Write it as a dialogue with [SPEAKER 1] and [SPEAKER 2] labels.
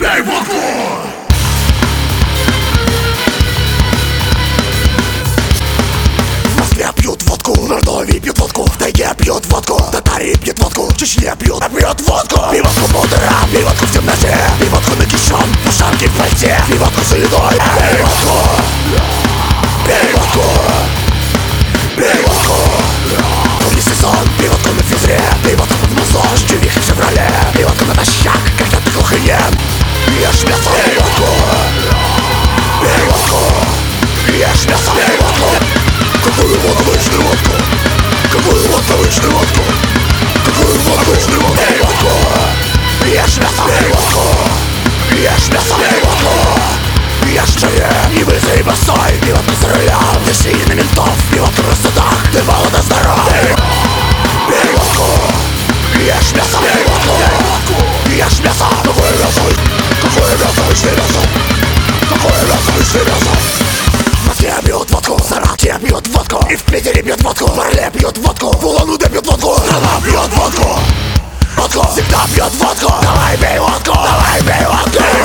[SPEAKER 1] Пей водку! В Москве пьют водку, в Ростове пьют водку, в тайге пьют водку, в Татарии пьют водку, в Чечне пьют водку. Пей водку по утрам, пей водку в темноте, пей водку нагишом, по шапке в пальте, пей водку за едой. Пей водку! Пей водку! Пей водку! Полный сезон, пей водку на физре, пей водку под музон, ждевик в феврале, пей водку натощак, когда ты глухонем. Ешь мясо, пей водку! Пей водку! Ешь мясо, пей водку! Какую водку вышли водку? Какую водку вышли водку? Какую водку вышли водку? Пей водку! Ешь мясо, пей водку! Ешь мясо, пей водку! Ешь шея, и вызови босой. Пей водку за рулем, дыши на ментов. Пей водку на судах, ты молодо здоров. Пей водку! Ешь мясо, пей водку! Ешь мясо! Какое мясо? Какое мясо вышли мясо? Какое мясо вышли мясо? В Москве пьют водку, в Саратове пьют водку, и в Питере пьют водку, в Орле пьют водку, в Улан-Удэ пьют водку. Страна пьет водку, водку всегда пьет водку. Давай пей водку, давай пей водку.